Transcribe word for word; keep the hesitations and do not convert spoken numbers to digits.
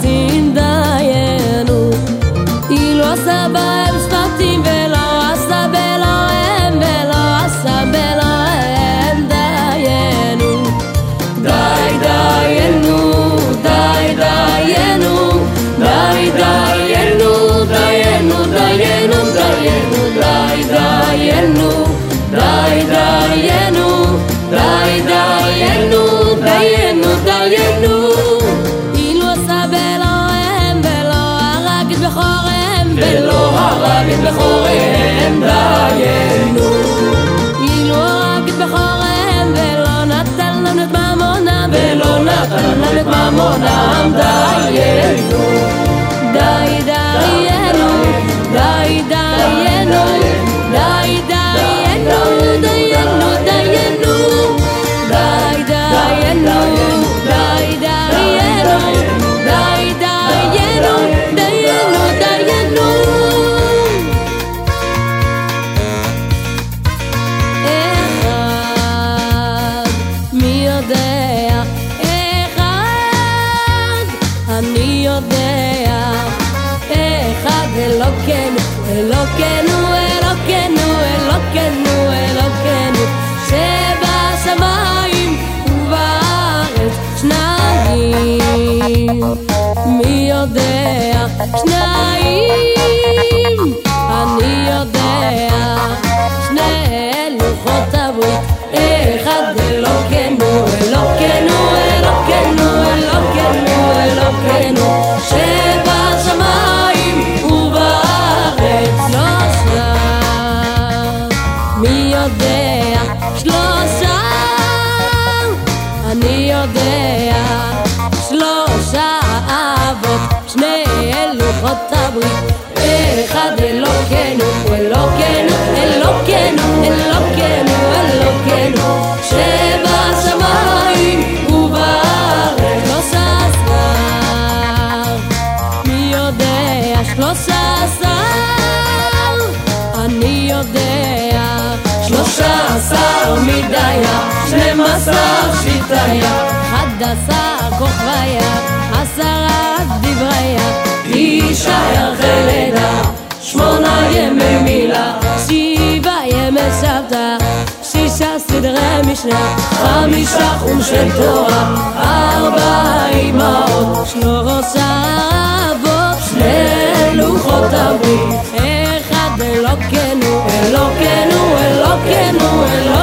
שבטים דיינו, אילו עשה בהם שבטים ולא עשה בלהם, ולא עשה בלהם דיינו. די דיינו, די דיינו, די דיינו, דיינו, דיינו, דיינו, די דיינו, די דיינו, די דיינו, דיינו, דיינו. אילו עשה בלהם ולא הרג את בכוריהם, ולא הרג את בכוריהם דיינו. אילו הרג את בכוריהם ולא נתן לנו את ממונם, ולא נתן לנו את ממונם דיינו. די דיינו, די דיינו, די דיינו, דיינו, דיינו, די דיינו, די דיינו, די דיינו, דיינו, דיינו. אחד, מי יודע, אחד, אני יודע, אחד אלוקנו, אלוקנו, אלוקנו, אלוקנו, אלוקנו, שבשמיים ובארץ שניים. מי יודע, שניים, אני יודע, שני לוחות הברית, אחד אלוקנו, אלוקנו, אלוקנו, אלוקנו, אלוקנו, שבשמיים ובארץ שלושה. מי יודע, שלושה, אני יודע, שלושה אבות, שני לוחות הברית, אחד אלוקנו, אלוקנו, אלוקנו, אלוקנו, אלוקנו, שבשמיים ובארץ שלושה עשר. מי יודע, שלושה עשר, אני יודע, שלושה עשר מדיה, שנים עשר שיטיה, אחד עשר כוכביה, עשרה דבריה, יישאר חלדה, שמונה ימי מילה, שבעה ימי שבתא, שישה סדרי משנה, חמישה חומשי תורה, ארבע אמהות, שלושה אבות, שני לוחות הברית, אחד אלוקנו, אלוקנו, אלוקנו, אלוקנו.